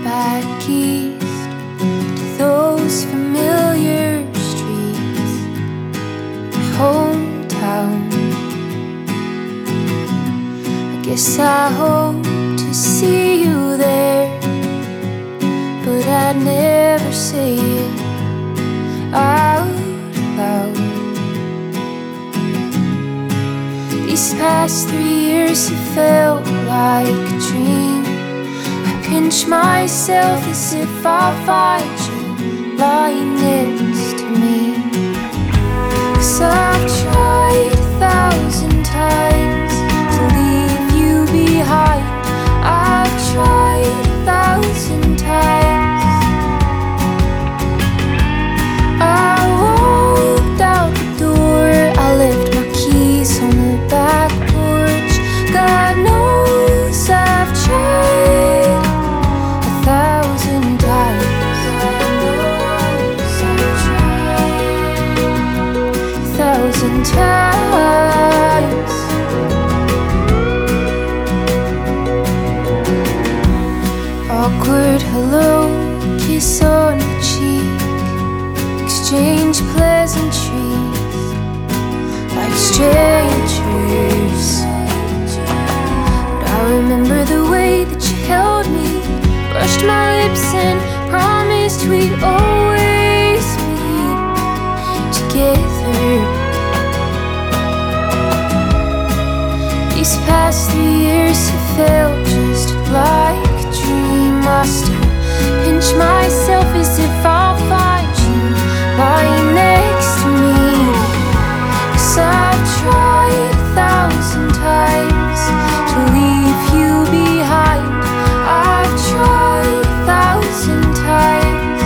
back east to those familiar streets, my hometown. I guess I hope to see you there, but I'd never say it out loud. These past 3 years have felt like a dream. I pinch myself as if I'll find you lying next to me. 'Cause I've tried 1,000 times to leave you behind. I've tried 1,000 times. I walked out the door, I left my keys on the back porch. God knows I've tried 1,000 times. God knows I've tried 1,000 times. Awkward hello, kiss on the cheek, exchange pleasantries like strangers. But I remember the way that you held me, brushed my lips and promised we'd always be together. These past 3 years have felt just like a dream. I still pinch myself as if I'll find you lying next to me. 'Cause I've tried 1,000 times to leave you behind. I've tried 1,000 times.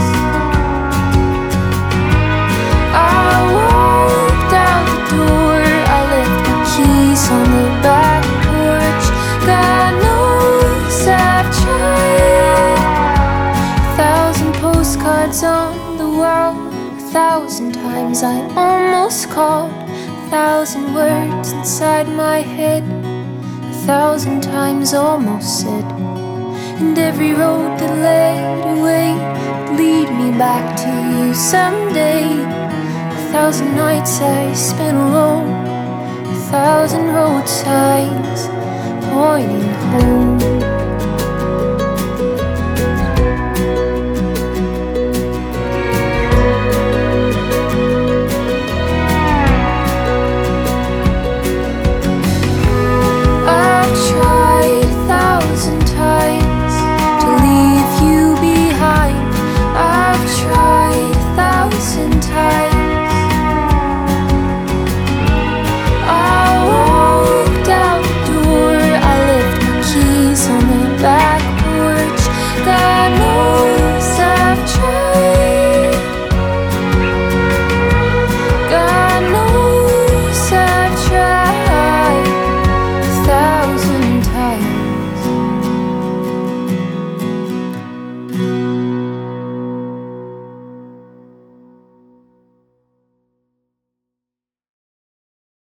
I walked out the door, I left my keys on the back porch. God knows I've tried 1,000 postcards on the wall. 1,000 times I almost called, 1,000 words inside my head, 1,000 times almost said. And every road that led away would lead me back to you someday. 1,000 nights I spent alone, 1,000 road signs pointing home.